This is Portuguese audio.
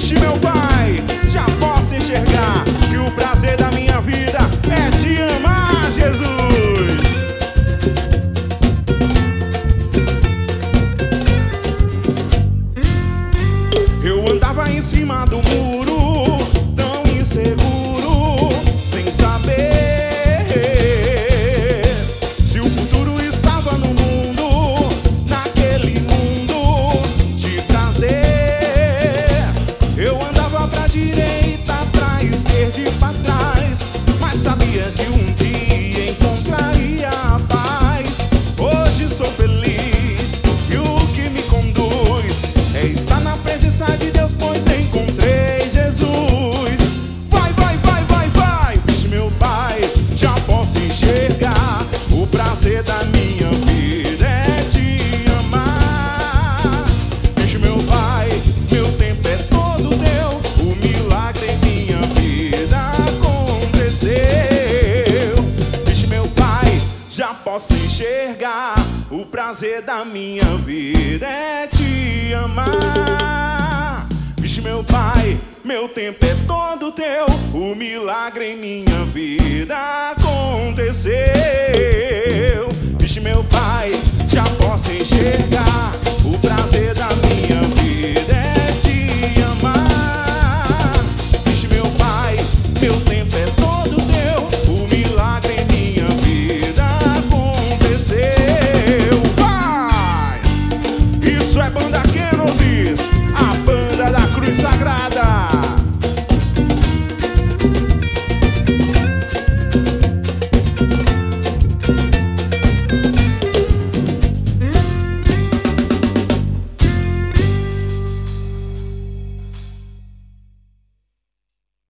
Vixe, meu Pai, já posso enxergar que o prazer da minha vida é te amar, Jesus. Eu andava em cima do muro, tão inseguro, sem saber se o futuro estava no mundo, naquele mundo de prazer. Eu andava pra direita, pra esquerda e pra trás, mas sabia que um dia encontraria a paz. Hoje sou feliz e o que me conduz é estar na presença de Deus, pois encontrei Jesus. Vai, vai, vai, vai, vai. Vixe, meu Pai, já posso enxergar o prazer da minha vida é te amar. Vixe, meu Pai, meu tempo é todo teu, o milagre em minha vida aconteceu. Vixe, meu Pai, já posso enxergar o prazer da minha vida é te amar. Vixe, meu Pai, meu tempo é todo teu, o milagre em minha vida aconteceu. Vixe, meu Pai, já posso enxergar o prazer da minha